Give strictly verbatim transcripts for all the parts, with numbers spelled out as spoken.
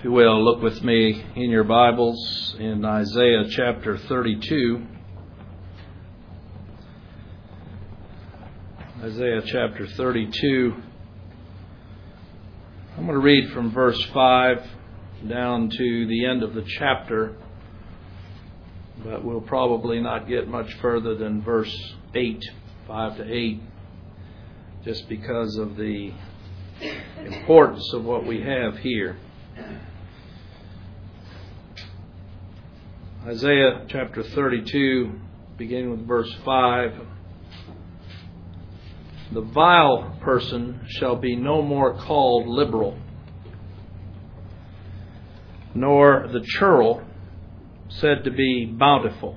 If you will, look with me in your Bibles in Isaiah chapter thirty-two. Isaiah chapter thirty-two. I'm going to read from verse five down to the end of the chapter, but we'll probably not get much further than verse eight, five to eight, just because of the importance of what we have here. Isaiah chapter thirty-two, beginning with verse five. The vile person shall be no more called liberal, nor the churl said to be bountiful.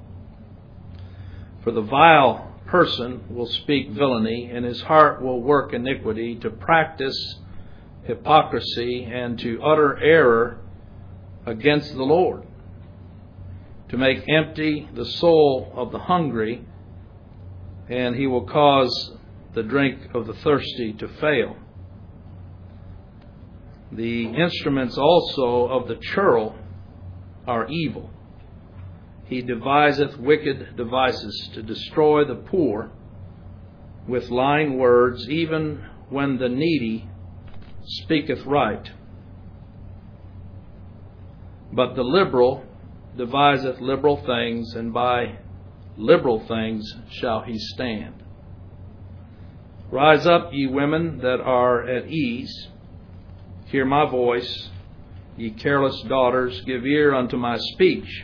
For the vile person will speak villainy, and his heart will work iniquity, to practice hypocrisy and to utter error against the Lord, to make empty the soul of the hungry, and he will cause the drink of the thirsty to fail. The instruments also of the churl are evil. He deviseth wicked devices to destroy the poor with lying words, even when the needy speaketh right. But the liberal deviseth liberal things, and by liberal things shall he stand. Rise up, ye women that are at ease, hear my voice, ye careless daughters, give ear unto my speech.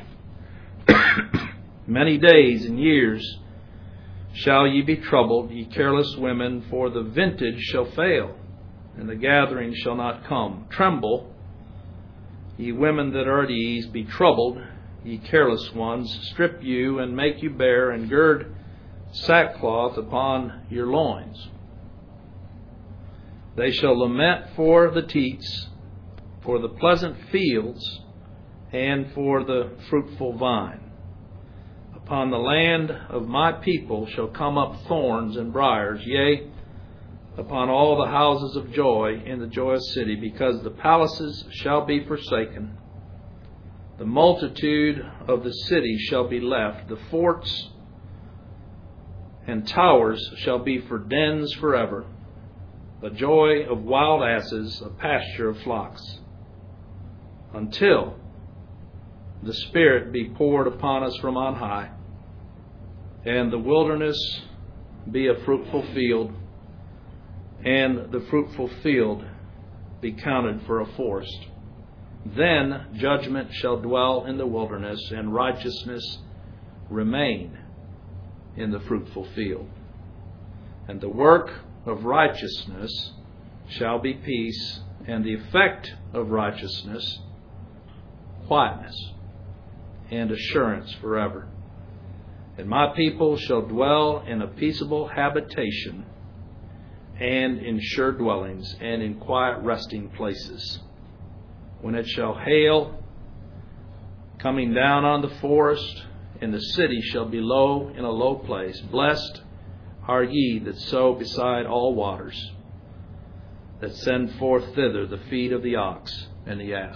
Many days and years shall ye be troubled, ye careless women, for the vintage shall fail, and the gathering shall not come. Tremble, ye women that are at ease, be troubled, ye careless ones, strip you and make you bare, and gird sackcloth upon your loins. They shall lament for the teats, for the pleasant fields, and for the fruitful vine. Upon the land of my people shall come up thorns and briars, yea, upon all the houses of joy in the joyous city, because the palaces shall be forsaken. The multitude of the city shall be left. The forts and towers shall be for dens forever. The joy of wild asses, a pasture of flocks. Until the Spirit be poured upon us from on high, and the wilderness be a fruitful field, and the fruitful field be counted for a forest. Then judgment shall dwell in the wilderness, and righteousness remain in the fruitful field. And the work of righteousness shall be peace, and the effect of righteousness quietness and assurance forever. And my people shall dwell in a peaceable habitation, and in sure dwellings, and in quiet resting places. When it shall hail, coming down on the forest, and the city shall be low in a low place. Blessed are ye that sow beside all waters, that send forth thither the feet of the ox and the ass.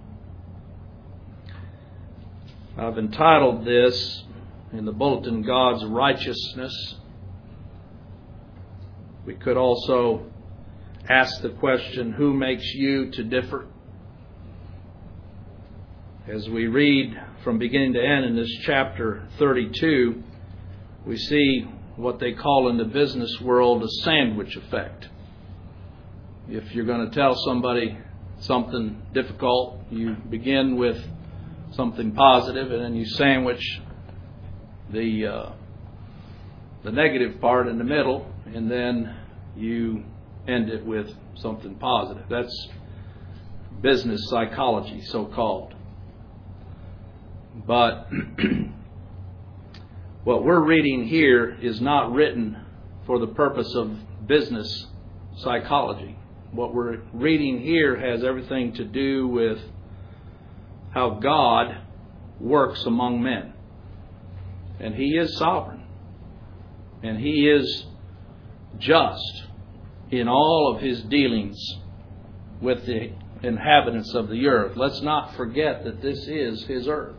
I've entitled this in the bulletin, God's Righteousness. We could also ask the question, who makes you to differ? As we read from beginning to end in this chapter thirty-two, we see what they call in the business world a sandwich effect. If you're going to tell somebody something difficult, you begin with something positive, and then you sandwich the uh, the negative part in the middle, and then you end it with something positive. That's business psychology, so-called. But what we're reading here is not written for the purpose of business psychology. What we're reading here has everything to do with how God works among men. And He is sovereign. And He is just in all of His dealings with the inhabitants of the earth. Let's not forget that this is His earth.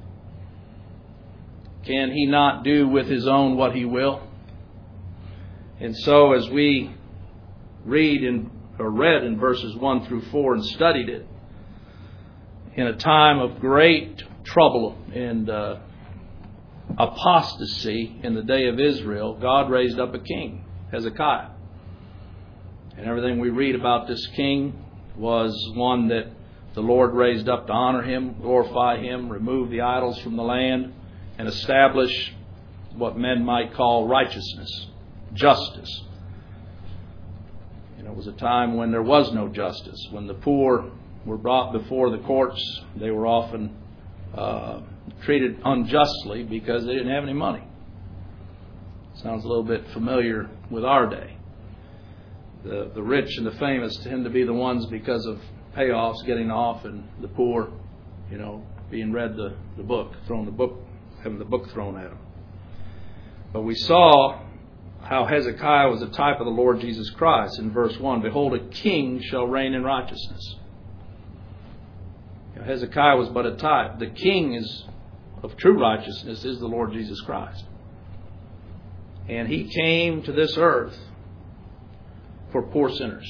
Can He not do with His own what He will? And so as we read in, or read in verses one through four and studied it, in a time of great trouble and uh, apostasy in the day of Israel, God raised up a king, Hezekiah. And everything we read about this king was one that the Lord raised up to honor Him, glorify Him, remove the idols from the land, and establish what men might call righteousness, justice. You know, it was a time when there was no justice. When the poor were brought before the courts, they were often uh, treated unjustly because they didn't have any money. Sounds a little bit familiar with our day. The, the rich and the famous tend to be the ones because of payoffs getting off, and the poor, you know, being read the, the book, thrown the book, having the book thrown at them. But we saw how Hezekiah was a type of the Lord Jesus Christ in verse one. Behold, a king shall reign in righteousness. You know, Hezekiah was but a type. The king is of true righteousness is the Lord Jesus Christ. And He came to this earth for poor sinners.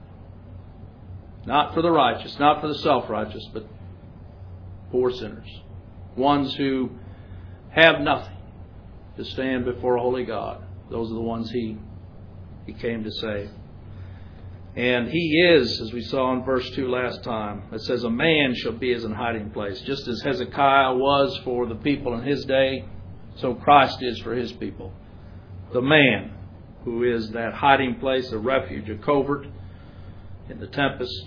Not for the righteous, not for the self-righteous, but poor sinners. Ones who have nothing to stand before a holy God. Those are the ones He, he came to save. And He is, as we saw in verse two last time, it says, a man shall be as an hiding place. Just as Hezekiah was for the people in his day, so Christ is for His people. The man who is that hiding place, a refuge, a covert in the tempest,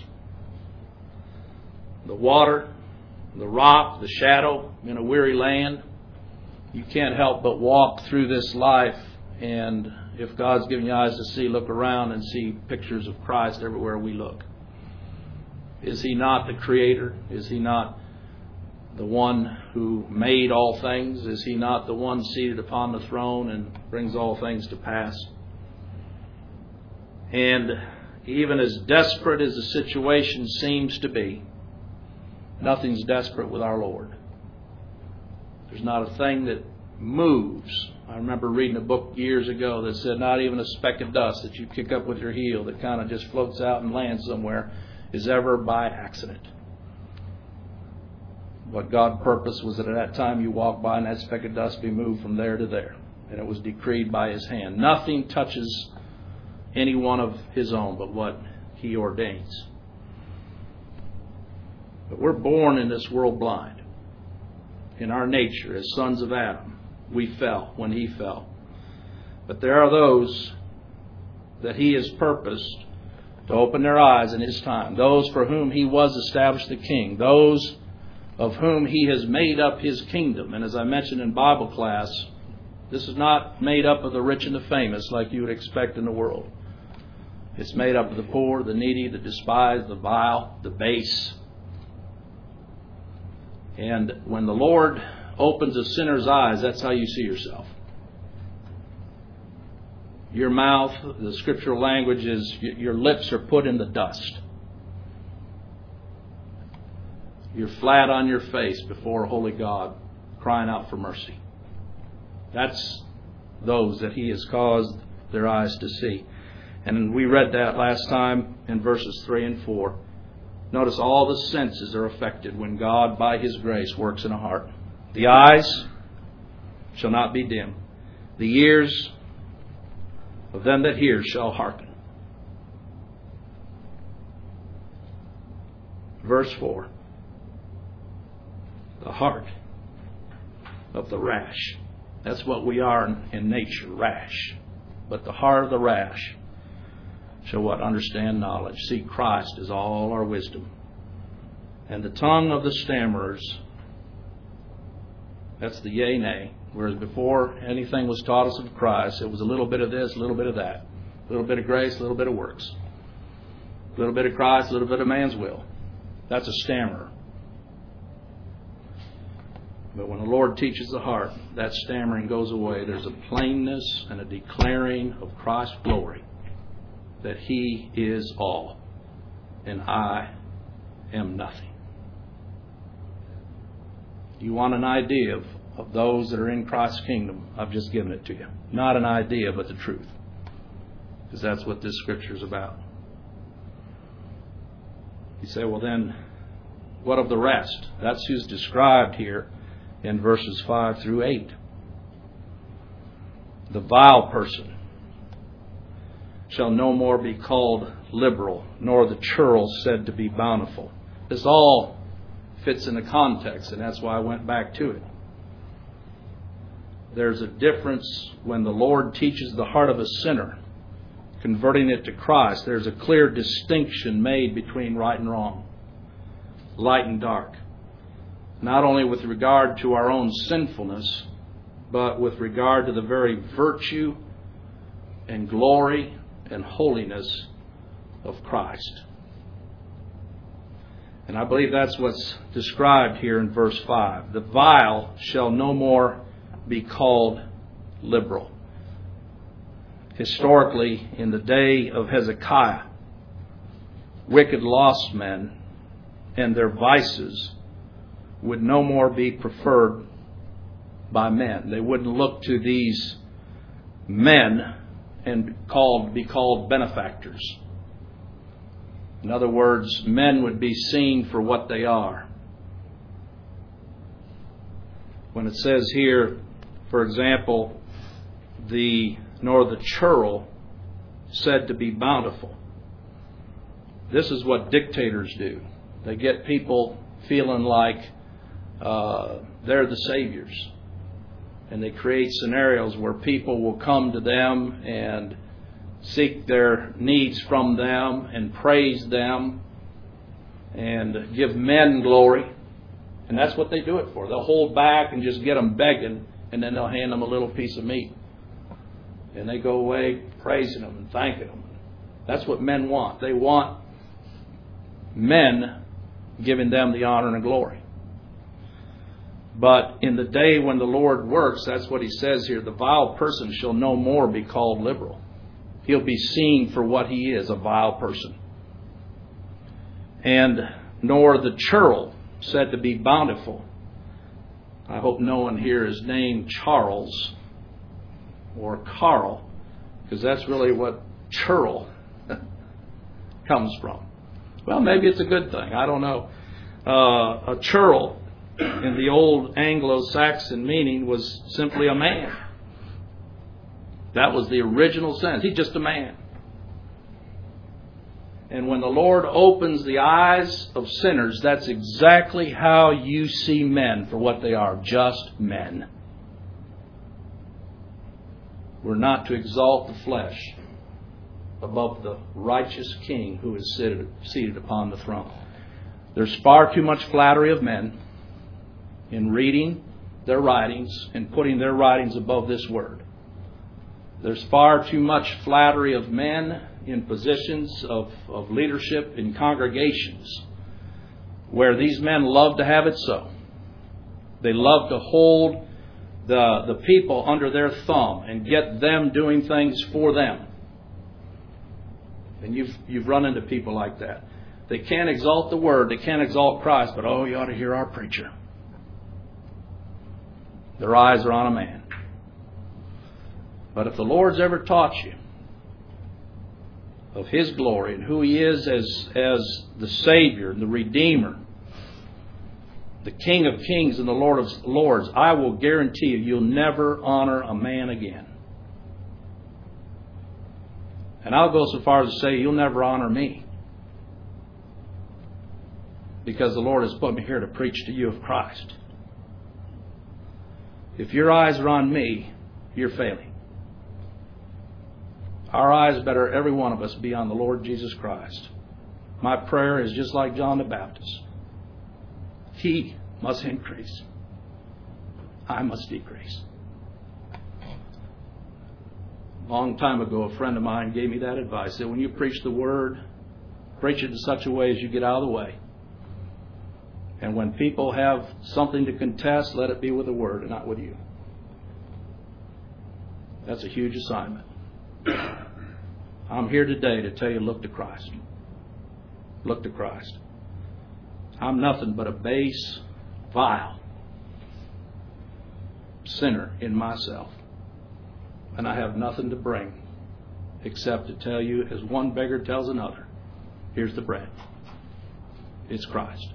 the water, the rock, the shadow in a weary land. You can't help but walk through this life, and if God's given you eyes to see, look around and see pictures of Christ everywhere we look. Is He not the Creator? Is He not the one who made all things? Is He not the one seated upon the throne and brings all things to pass? And even as desperate as the situation seems to be, nothing's desperate with our Lord. There's not a thing that moves. I remember reading a book years ago that said not even a speck of dust that you kick up with your heel that kind of just floats out and lands somewhere is ever by accident. What God purposed was that at that time you walk by and that speck of dust be moved from there to there. And it was decreed by His hand. Nothing touches any one of His own but what He ordains. But we're born in this world blind. In our nature, as sons of Adam, we fell when he fell. But there are those that He has purposed to open their eyes in His time. Those for whom He was established the king. Those of whom He has made up His kingdom. And as I mentioned in Bible class, this is not made up of the rich and the famous like you would expect in the world. It's made up of the poor, the needy, the despised, the vile, the base. And when the Lord opens a sinner's eyes, that's how you see yourself. Your mouth, the scriptural language is, your lips are put in the dust. You're flat on your face before a holy God, crying out for mercy. That's those that He has caused their eyes to see. And we read that last time in verses three and four. Notice all the senses are affected when God, by His grace, works in a heart. The eyes shall not be dim. The ears of them that hear shall hearken. Verse four. The heart of the rash. That's what we are in, in nature, rash. But the heart of the rash shall what? Understand knowledge. See, Christ is all our wisdom. And the tongue of the stammerers, that's the yea, nay. Whereas before anything was taught us of Christ, it was a little bit of this, a little bit of that. A little bit of grace, a little bit of works. A little bit of Christ, a little bit of man's will. That's a stammerer. But when the Lord teaches the heart, that stammering goes away. There's a plainness and a declaring of Christ's glory. That He is all, and I am nothing. You want an idea of, of those that are in Christ's kingdom? I've just given it to you. Not an idea, but the truth. Because that's what this scripture is about. You say, well then, what of the rest? That's who's described here in verses five through eight. The vile person shall no more be called liberal, nor the churl said to be bountiful. This all fits in the context, and that's why I went back to it. There's a difference when the Lord teaches the heart of a sinner, converting it to Christ. There's a clear distinction made between right and wrong, light and dark. Not only with regard to our own sinfulness, but with regard to the very virtue and glory and holiness of Christ. And I believe that's what's described here in verse five. The vile shall no more be called liberal. Historically, in the day of Hezekiah, wicked lost men and their vices would no more be preferred by men. They wouldn't look to these men and called be called benefactors. In other words, men would be seen for what they are. When it says here, for example, the nor the churl said to be bountiful. This is what dictators do. They get people feeling like uh, they're the saviors. And they create scenarios where people will come to them and seek their needs from them and praise them and give men glory. And that's what they do it for. They'll hold back and just get them begging, and then they'll hand them a little piece of meat. And they go away praising them and thanking them. That's what men want. They want men giving them the honor and glory. But in the day when the Lord works, that's what he says here, the vile person shall no more be called liberal. He'll be seen for what he is, a vile person. And nor the churl said to be bountiful. I hope no one here is named Charles or Carl, because that's really what churl comes from. Well, maybe it's a good thing. I don't know. Uh, a churl in the old Anglo-Saxon meaning was simply a man. That was the original sense. He's just a man. And when the Lord opens the eyes of sinners, that's exactly how you see men for what they are, just men. We're not to exalt the flesh above the righteous King who is seated, seated upon the throne. There's far too much flattery of men in reading their writings and putting their writings above this word. There's far too much flattery of men in positions of, of leadership in congregations where these men love to have it so. They love to hold the, the people under their thumb and get them doing things for them. And you've, you've run into people like that. They can't exalt the word, they can't exalt Christ, but oh, you ought to hear our preacher. Their eyes are on a man. But if the Lord's ever taught you of His glory and who He is as, as the Savior, the Redeemer, the King of Kings and the Lord of Lords, I will guarantee you, you'll never honor a man again. And I'll go so far as to say you'll never honor me. Because the Lord has put me here to preach to you of Christ. If your eyes are on me, you're failing. Our eyes better, every one of us, be on the Lord Jesus Christ. My prayer is just like John the Baptist. He must increase. I must decrease. A long time ago, a friend of mine gave me that advice. He said, when you preach the Word, preach it in such a way as you get out of the way. And when people have something to contest, let it be with the Word and not with you. That's a huge assignment. I'm here today to tell you, look to Christ. Look to Christ. I'm nothing but a base, vile sinner in myself. And I have nothing to bring except to tell you, as one beggar tells another, here's the bread. It's Christ.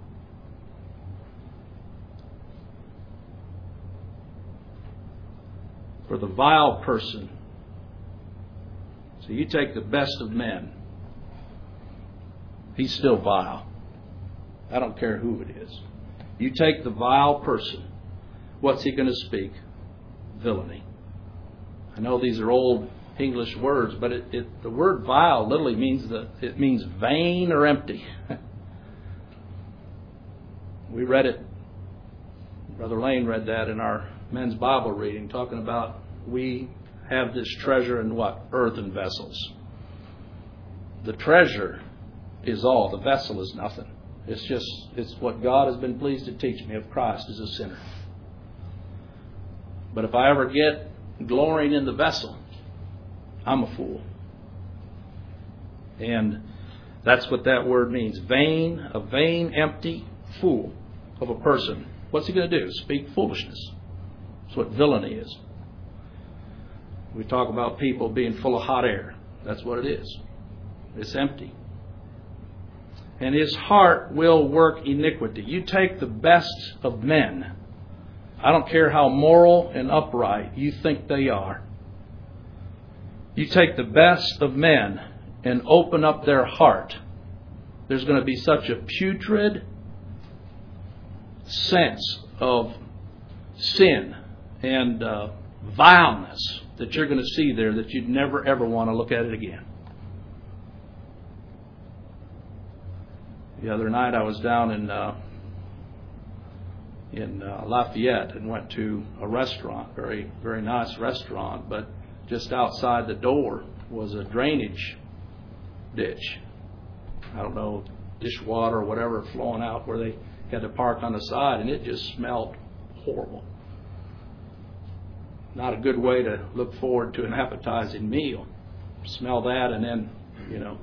For the vile person, so you take the best of men, he's still vile. I don't care who it is. You take the vile person, what's he going to speak? Villainy. I know these are old English words, but it, it, the word vile literally means that it means vain or empty. We read it. Brother Lane read that in our men's Bible reading, talking about we have this treasure in what? Earthen vessels. The treasure is all. The vessel is nothing. It's just, it's what God has been pleased to teach me of Christ as a sinner. But if I ever get glorying in the vessel, I'm a fool. And that's what that word means. Vain, a vain, empty fool of a person. What's he going to do? Speak foolishness. That's what villainy is. We talk about people being full of hot air. That's what it is. It's empty. And his heart will work iniquity. You take the best of men. I don't care how moral and upright you think they are. You take the best of men and open up their heart. There's going to be such a putrid sense of sin and uh, vileness that you're going to see there that you'd never ever want to look at it again. The other night I was down in uh, in uh, Lafayette and went to a restaurant, very very nice restaurant, but just outside the door was a drainage ditch. I don't know, dishwater or whatever flowing out where they had to park on the side, and it just smelled horrible. Not a good way to look forward to an appetizing meal. Smell that and then, you know.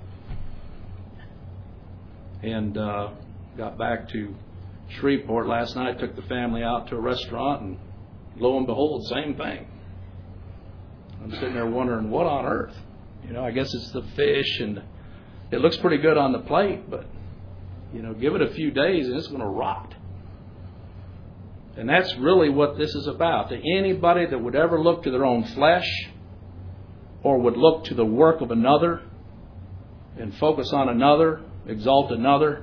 And uh, got back to Shreveport last night, took the family out to a restaurant, and lo and behold, same thing. I'm sitting there wondering, what on earth? You know, I guess it's the fish, and it looks pretty good on the plate, but, you know, give it a few days and it's going to rot. And that's really what this is about. To anybody that would ever look to their own flesh or would look to the work of another and focus on another, exalt another,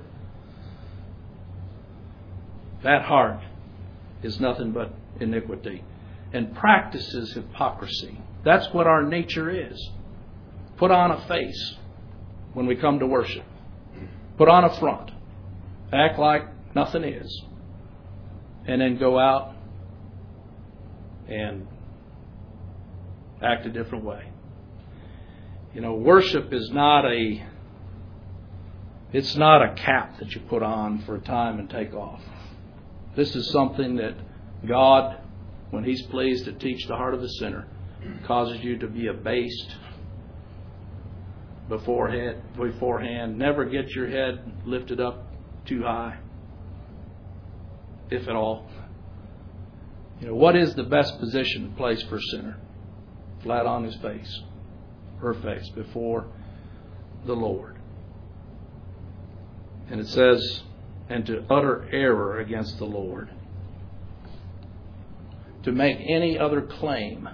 that heart is nothing but iniquity and practices hypocrisy. That's what our nature is. Put on a face when we come to worship. Put on a front. Act like nothing is. And then go out and act a different way. You know, worship is not a it's not a cap that you put on for a time and take off. This is something that God, when He's pleased to teach the heart of a sinner, causes you to be abased beforehand, beforehand. Never get your head lifted up too high, if at all. You know, what is the best position and place for a sinner? Flat on his face, her face, before the Lord. And it says, and to utter error against the Lord. To make any other claim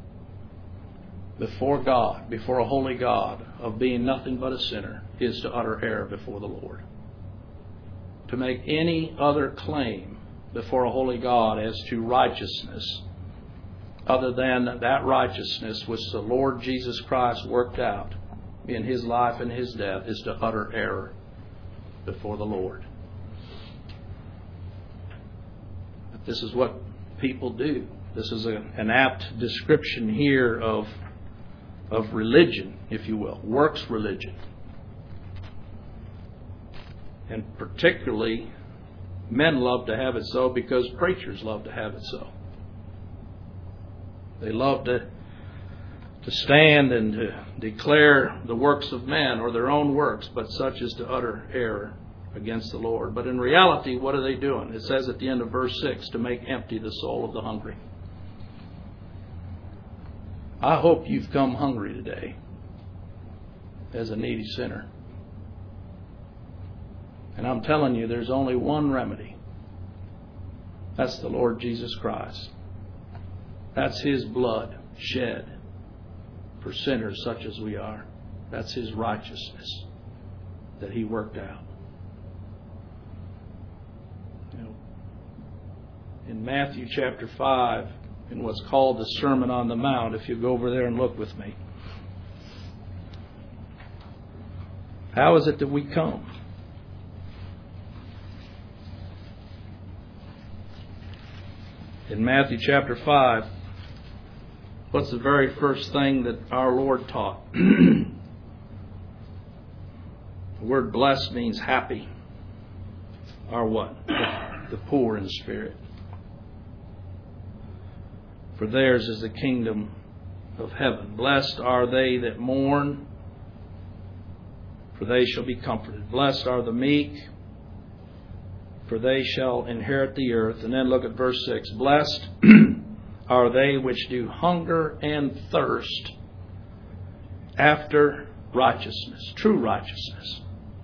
before God, before a holy God, of being nothing but a sinner, is to utter error before the Lord. To make any other claim before a holy God as to righteousness, other than that righteousness which the Lord Jesus Christ worked out in His life and His death, is to utter error before the Lord. But this is what people do. This is a, an apt description here of of religion, if you will, works religion. And particularly, men love to have it so because preachers love to have it so. They love to to stand and to declare the works of men or their own works, but such as to utter error against the Lord. But in reality, what are they doing? It says at the end of verse six, to make empty the soul of the hungry. I hope you've come hungry today as a needy sinner. And I'm telling you, there's only one remedy. That's the Lord Jesus Christ. That's His blood shed for sinners such as we are. That's His righteousness that He worked out. You know, in Matthew chapter five, in what's called the Sermon on the Mount, if you go over there and look with me, how is it that we come? In Matthew chapter five, what's the very first thing that our Lord taught? The word blessed means happy. Or what? The poor in spirit. For theirs is the kingdom of heaven. Blessed are they that mourn, for they shall be comforted. Blessed are the meek, for they shall inherit the earth. And then look at verse six. Blessed are they which do hunger and thirst after righteousness, true righteousness.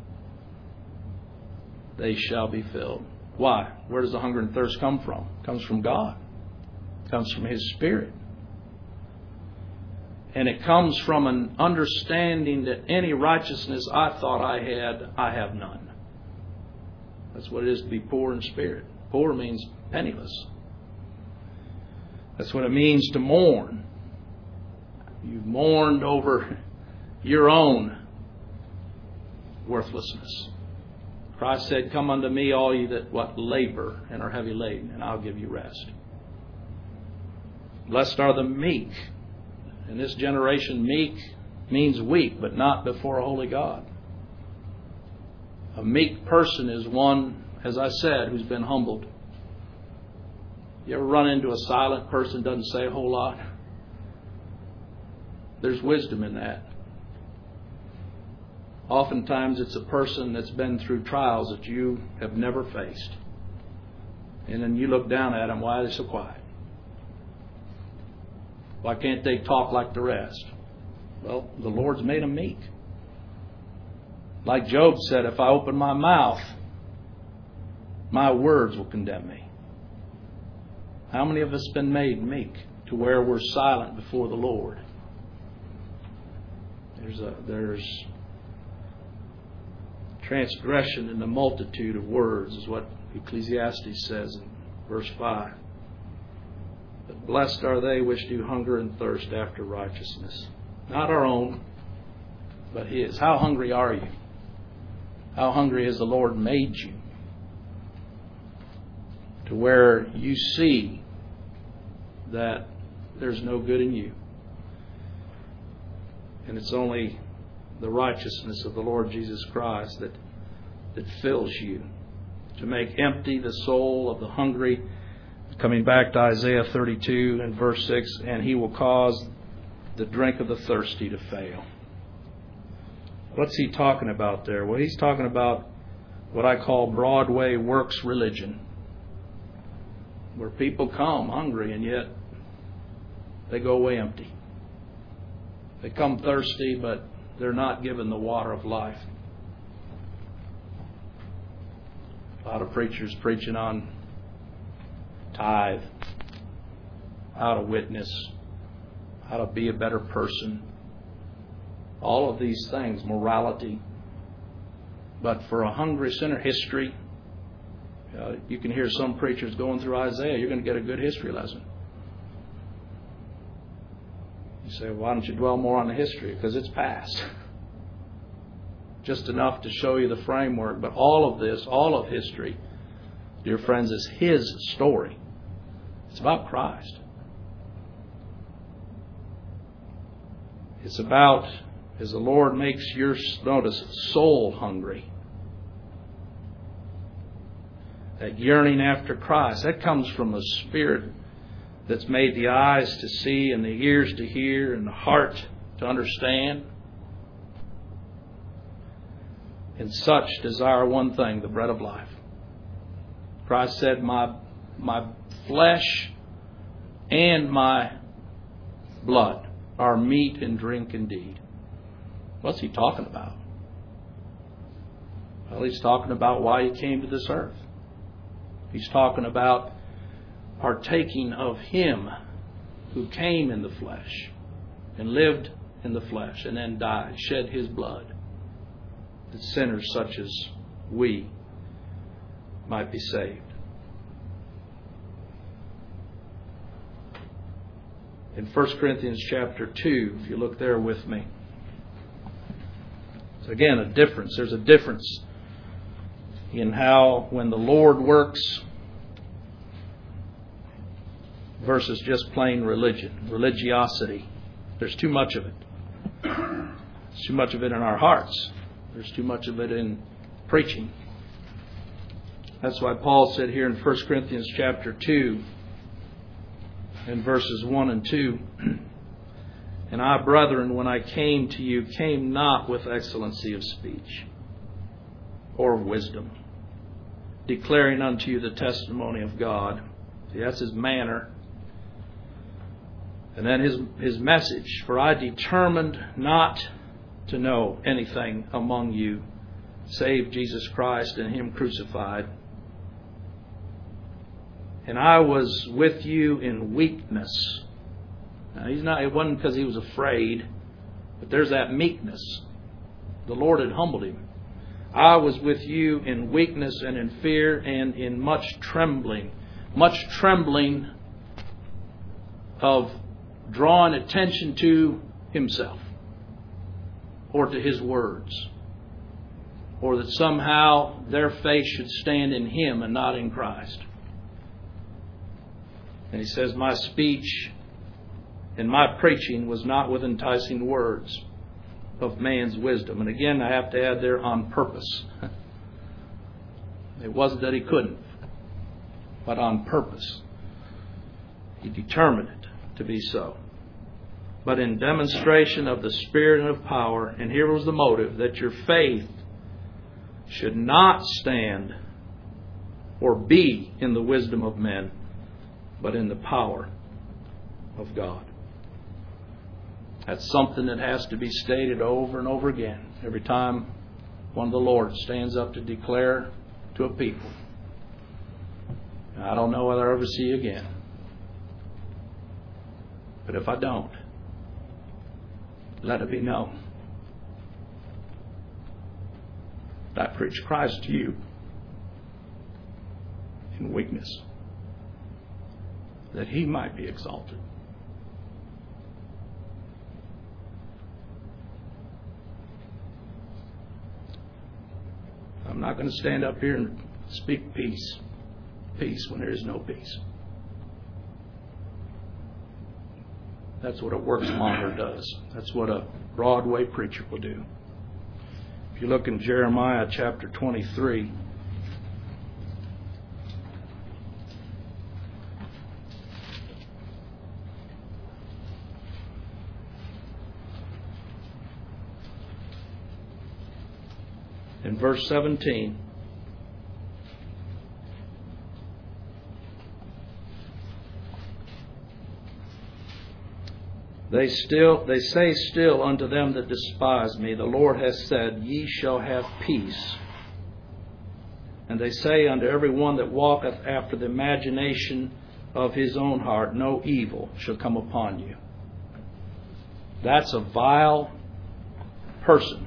They shall be filled. Why? Where does the hunger and thirst come from? It comes from God. It comes from His Spirit. And it comes from an understanding that any righteousness I thought I had, I have none. That's what it is to be poor in spirit. Poor means penniless. That's what it means to mourn. You've mourned over your own worthlessness. Christ said, "Come unto me, all ye that what labor and are heavy laden, and I'll give you rest." Blessed are the meek. In this generation, meek means weak, but not before a holy God. A meek person is one, as I said, who's been humbled. You ever run into a silent person who doesn't say a whole lot? There's wisdom in that. Oftentimes it's a person that's been through trials that you have never faced. And then you look down at them, why are they so quiet? Why can't they talk like the rest? Well, the Lord's made them meek. Like Job said, if I open my mouth, my words will condemn me. How many of us have been made meek to where we're silent before the Lord? There's a there's transgression in the multitude of words, is what Ecclesiastes says in verse five. But blessed are they which do hunger and thirst after righteousness. Not our own, but His. How hungry are you? How hungry has the Lord made you? To where you see that there's no good in you. And it's only the righteousness of the Lord Jesus Christ that, that fills you. To make empty the soul of the hungry. Coming back to Isaiah thirty-two and verse six, and He will cause the drink of the thirsty to fail. What's He talking about there? Well, He's talking about what I call Broadway works religion, where people come hungry and yet they go away empty. They come thirsty, but they're not given the water of life. A lot of preachers preaching on tithe, how to witness, how to be a better person. All of these things, morality. But for a hungry sinner, history. Uh, you can hear some preachers going through Isaiah. You're going to get a good history lesson. You say, why don't you dwell more on the history? Because it's past. Just enough to show you the framework. But all of this, all of history, dear friends, is His story. It's about Christ. It's about, as the Lord makes your, notice, soul hungry. That yearning after Christ, that comes from a spirit that's made the eyes to see and the ears to hear and the heart to understand. and such desire one thing, the bread of life. Christ said, my, my flesh and my blood are meat and drink indeed. What's he talking about? Well, he's talking about why he came to this earth. He's talking about partaking of him who came in the flesh and lived in the flesh and then died, shed his blood, that sinners such as we might be saved. In First Corinthians chapter two, if you look there with me, so again, a difference. There's a difference in how when the Lord works versus just plain religion, religiosity. There's too much of it. There's too much of it in our hearts. There's too much of it in preaching. That's why Paul said here in First Corinthians chapter two, in verses one and two, and I, brethren, when I came to you, came not with excellency of speech or of wisdom, declaring unto you the testimony of God. See, that's his manner. And then his, his message, for I determined not to know anything among you save Jesus Christ and him crucified. And I was with you in weakness. Now, he's not, it wasn't because he was afraid, but there's that meekness. The Lord had humbled him. I was with you in weakness and in fear and in much trembling. Much trembling of drawing attention to himself or to his words, or that somehow their faith should stand in him and not in Christ. And he says, my speech and my preaching was not with enticing words of man's wisdom. And again, I have to add there, on purpose. It wasn't that he couldn't, but on purpose. He determined it to be so. But in demonstration of the Spirit and of power, and here was the motive, that your faith should not stand or be in the wisdom of men, but in the power of God. That's something that has to be stated over and over again every time one of the Lord stands up to declare to a people, I don't know whether I'll ever see you again. But if I don't, let it be known that I preach Christ to you in weakness, that he might be exalted. I'm not going to stand up here and speak peace, peace when there is no peace. That's what a works monger does. That's what a Broadway preacher will do. If you look in Jeremiah chapter twenty-three, in verse seventeen, They still, they say still unto them that despise me, the Lord hath said, ye shall have peace. And they say unto every one that walketh after the imagination of his own heart, no evil shall come upon you. That's a vile person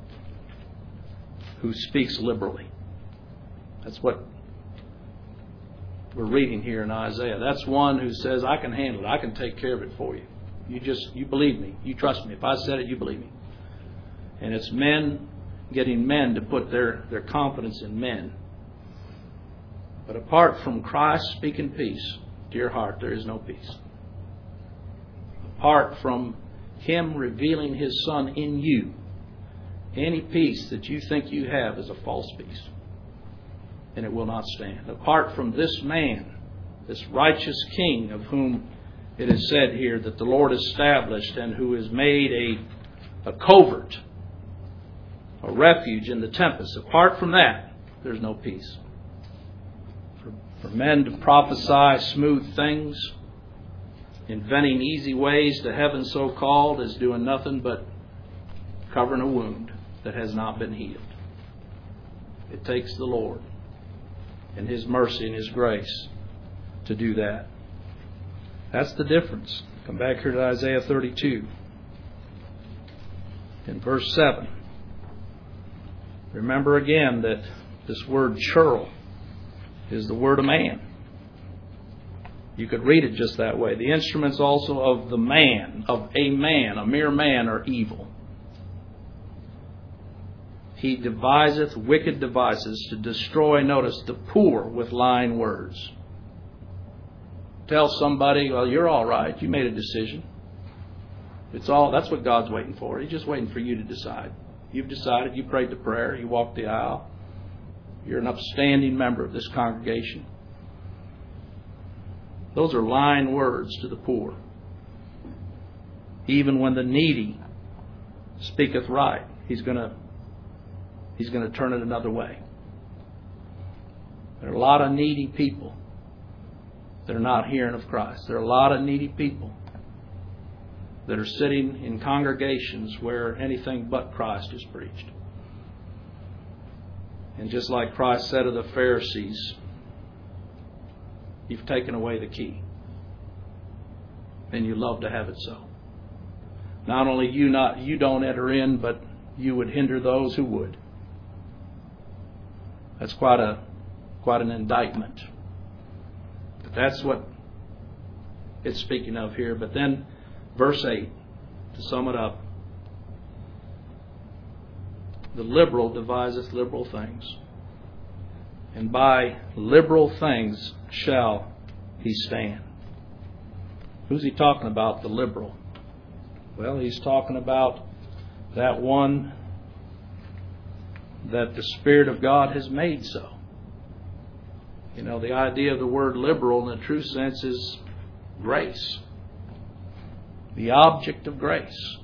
who speaks liberally. That's what we're reading here in Isaiah. That's one who says, I can handle it. I can take care of it for you. You just, you believe me. You trust me. If I said it, you believe me. And it's men getting men to put their, their confidence in men. But apart from Christ speaking peace to your heart, there is no peace. Apart from him revealing his Son in you, any peace that you think you have is a false peace. And it will not stand. Apart from this man, this righteous King of whom it is said here that the Lord established and who has made a, a covert a refuge in the tempest. Apart from that, there's no peace. For, for men to prophesy smooth things, inventing easy ways to heaven so-called, is doing nothing but covering a wound that has not been healed. It takes the Lord and His mercy and His grace to do that. That's the difference. Come back here to Isaiah thirty-two. In verse seven. Remember again that this word churl is the word of man. You could read it just that way. The instruments also of the man, of a man, a mere man, are evil. He deviseth wicked devices to destroy, notice, the poor with lying words. Tell somebody, well, you're all right. You made a decision. It's all. That's what God's waiting for. He's just waiting for you to decide. You've decided. You prayed the prayer. You walked the aisle. You're an upstanding member of this congregation. Those are lying words to the poor. Even when the needy speaketh right, he's going to he's going to turn it another way. There are a lot of needy people that are not hearing of Christ. There are a lot of needy people that are sitting in congregations where anything but Christ is preached. And just like Christ said of the Pharisees, you've taken away the key. And you love to have it so. Not only you not you don't enter in, but you would hinder those who would. That's quite a quite an indictment. But that's what it's speaking of here. But then verse eight, to sum it up. The liberal deviseth liberal things, and by liberal things shall he stand. Who's he talking about, the liberal? Well, he's talking about that one that the Spirit of God has made so. You know, the idea of the word liberal in the true sense is grace. The object of grace.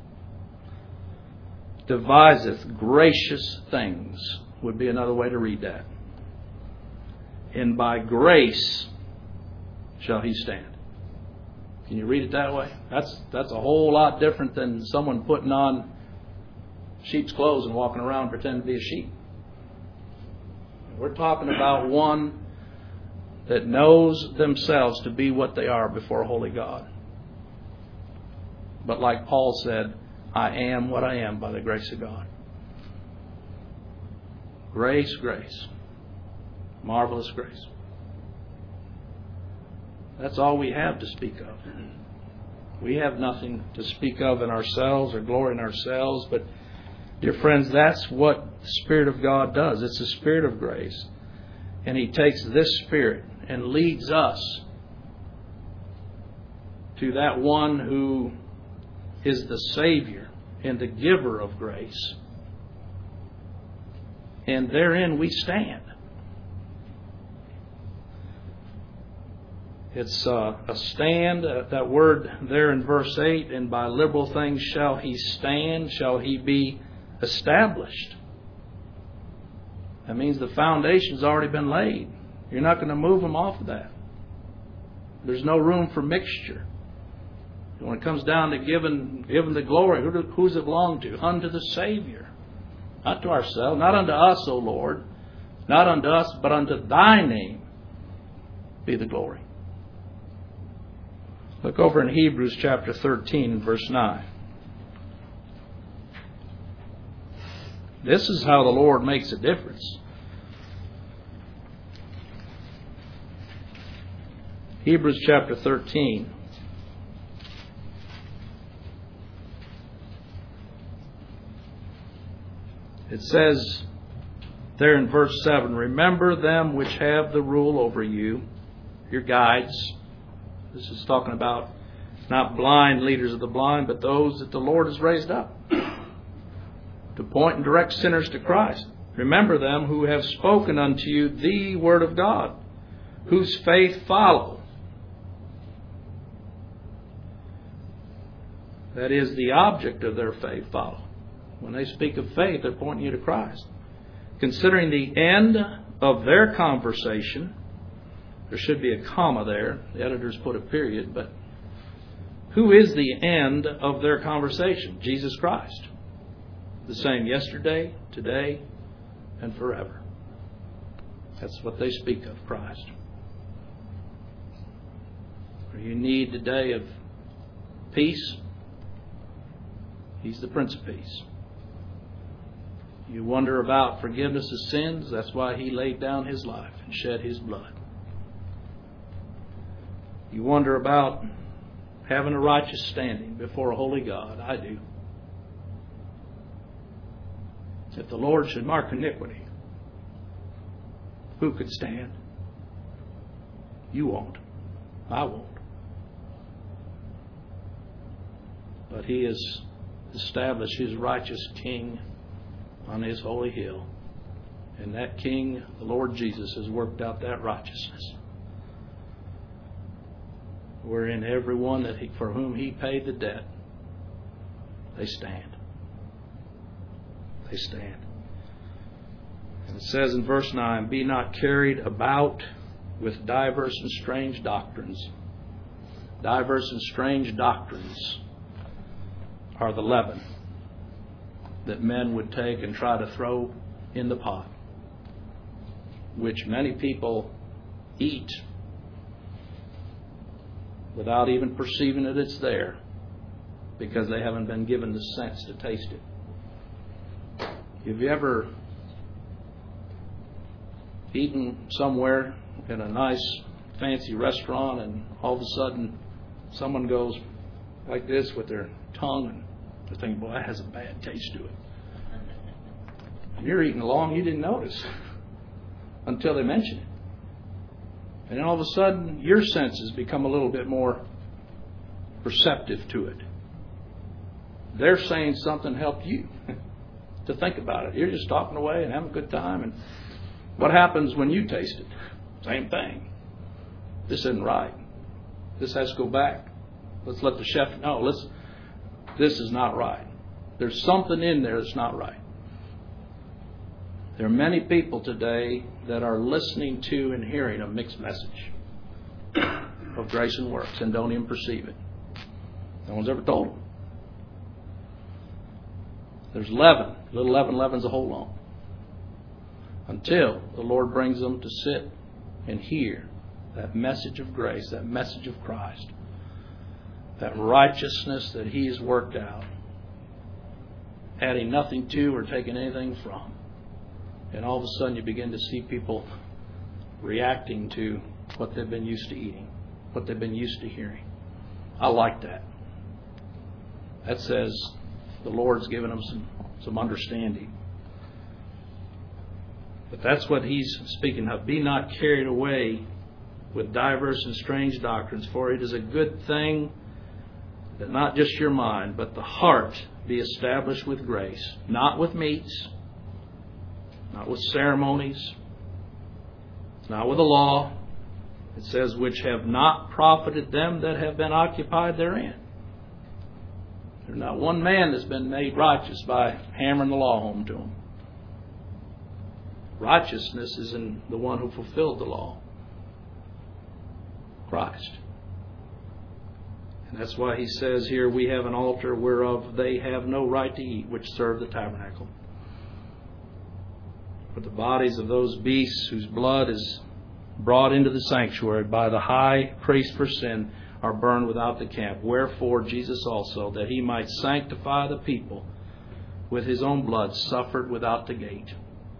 Deviseth gracious things would be another way to read that. And by grace shall he stand. Can you read it that way? That's that's a whole lot different than someone putting on sheep's clothes and walking around pretending to be a sheep. We're talking about one that knows themselves to be what they are before a holy God. But like Paul said, I am what I am by the grace of God. Grace, grace. Marvelous grace. That's all we have to speak of. We have nothing to speak of in ourselves or glory in ourselves, but dear friends, that's what the Spirit of God does. It's the Spirit of grace. And He takes this Spirit and leads us to that one who is the Savior and the giver of grace. And therein we stand. It's uh, a stand, uh, that word there in verse eight, and by liberal things shall he stand, shall he be established. That means the foundation's already been laid. You're not going to move them off of that. There's no room for mixture. When it comes down to giving, giving the glory, who do, who's it belong to? Unto the Savior. Not to ourselves, not unto us, O Lord. Not unto us, but unto Thy name be the glory. Look over in Hebrews chapter thirteen, verse nine. This is how the Lord makes a difference. Hebrews chapter thirteen. It says there in verse seven, remember them which have the rule over you, your guides. This is talking about not blind leaders of the blind, but those that the Lord has raised up to point and direct sinners to Christ. Remember them who have spoken unto you the word of God, whose faith follow. That is, the object of their faith follow. When they speak of faith, they're pointing you to Christ. Considering the end of their conversation, there should be a comma there. The editors put a period, but who is the end of their conversation? Jesus Christ. The same yesterday, today, and forever. That's what they speak of, Christ. Or you need today of peace. He's the Prince of Peace. You wonder about forgiveness of sins. That's why He laid down His life and shed His blood. You wonder about having a righteous standing before a holy God. I do. If the Lord should mark iniquity, who could stand? You won't. I won't. But He has established His righteous King on His holy hill. And that King, the Lord Jesus, has worked out that righteousness. Wherein everyone that he, for whom He paid the debt, they stand. They stand. And it says in verse nine, be not carried about with diverse and strange doctrines. Diverse and strange doctrines are the leaven that men would take and try to throw in the pot, which many people eat without even perceiving that it's there, because they haven't been given the sense to taste it. Have you ever eaten somewhere in a nice fancy restaurant and all of a sudden someone goes like this with their tongue and they're thinking, boy, that has a bad taste to it. And you're eating along, you didn't notice until they mention it. And then all of a sudden your senses become a little bit more perceptive to it. They're saying something helped you to think about it. You're just talking away and having a good time. And what happens when you taste it? Same thing. This isn't right. This has to go back. Let's let the chef know. Let's. This is not right. There's something in there that's not right. There are many people today that are listening to and hearing a mixed message of grace and works and don't even perceive it. No one's ever told them. There's leaven. Little leaven leavens a whole lump. Until the Lord brings them to sit and hear that message of grace, that message of Christ, that righteousness that He has worked out, adding nothing to or taking anything from. And all of a sudden you begin to see people reacting to what they've been used to eating, what they've been used to hearing. I like that. That says the Lord's given them some, some understanding. But that's what He's speaking of. Be not carried away with diverse and strange doctrines, for it is a good thing that not just your mind, but the heart be established with grace, not with meats, not with ceremonies, not with the law. It says, which have not profited them that have been occupied therein. There's not one man that's been made righteous by hammering the law home to him. Righteousness is in the one who fulfilled the law, Christ. And that's why He says here, we have an altar whereof they have no right to eat, which serve the tabernacle. For the bodies of those beasts whose blood is brought into the sanctuary by the high priest for sin are burned without the camp. Wherefore Jesus also, that He might sanctify the people with His own blood, suffered without the gate.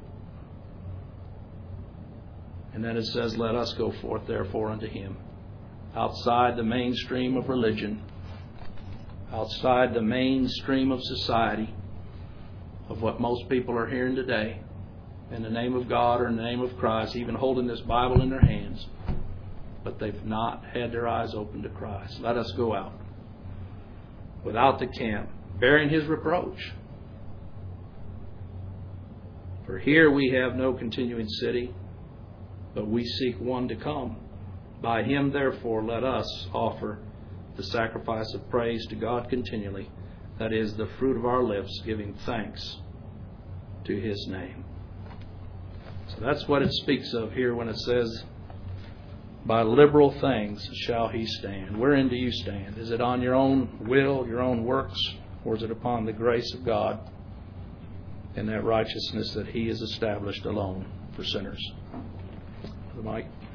And then it says, let us go forth therefore unto Him. Outside the mainstream of religion, outside the mainstream of society, of what most people are hearing today, in the name of God or in the name of Christ, even holding this Bible in their hands, but they've not had their eyes open to Christ. Let us go out without the camp, bearing His reproach. For here we have no continuing city, but we seek one to come. By Him, therefore, let us offer the sacrifice of praise to God continually. That is the fruit of our lips, giving thanks to His name. So that's what it speaks of here when it says, by liberal things shall he stand. Wherein do you stand? Is it on your own will, your own works, or is it upon the grace of God and that righteousness that He has established alone for sinners? Brother Mike?